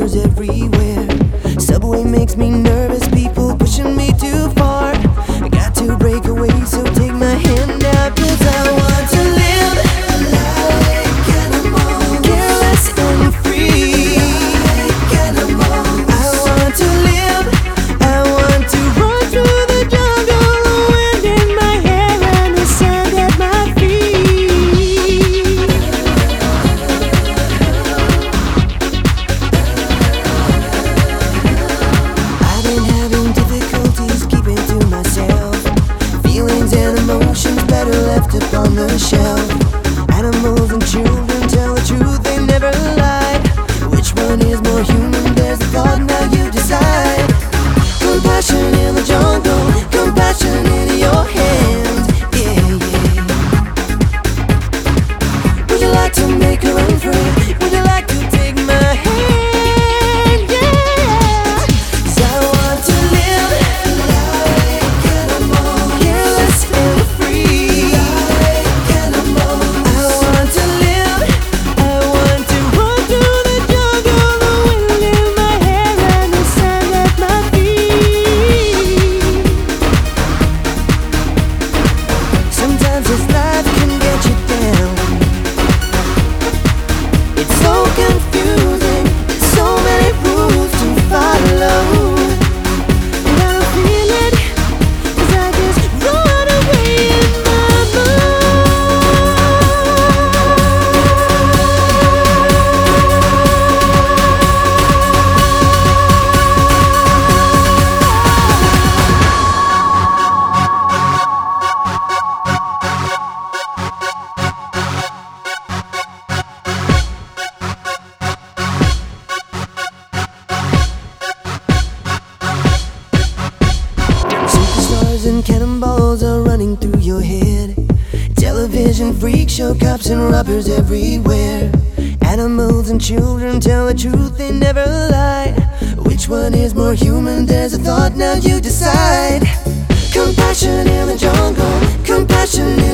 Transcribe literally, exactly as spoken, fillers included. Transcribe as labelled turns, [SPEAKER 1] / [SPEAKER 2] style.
[SPEAKER 1] robbers everywhere. Subway makes me nervous, people pushing me too far. I got to break away, so take my hand out, 'cause I want to live like animals, careless and free like animals. I want to live, I want to run through the jungle, the wind in my hair and the sand at my feet. I've been having difficulties keeping to myself. Feelings and emotions better left upon the shelf. Animals and children tell the truth, they never lie. Which one is more human? There's a thought, now you decide. Compassion in the jungle, compassion in your hands. Yeah, yeah. Would you like to make a run for it? Would you like to take my hand? Yeah. 'Cause I want to live like animals, careless and free like animals. I want to live, I want to run through the jungle, the wind in my hair and the sand at my feet. Sometimes this life can get you down. It's so confusing, so many rules to follow. And I don't feel it, 'cause I just run away in my Superstars and cannonballs are running through your head. Television freak show, cops and robbers everywhere. Animals and children tell the truth, they never lie. Which one is more human? There's a thought, now you decide. Compassion in the jungle, compassion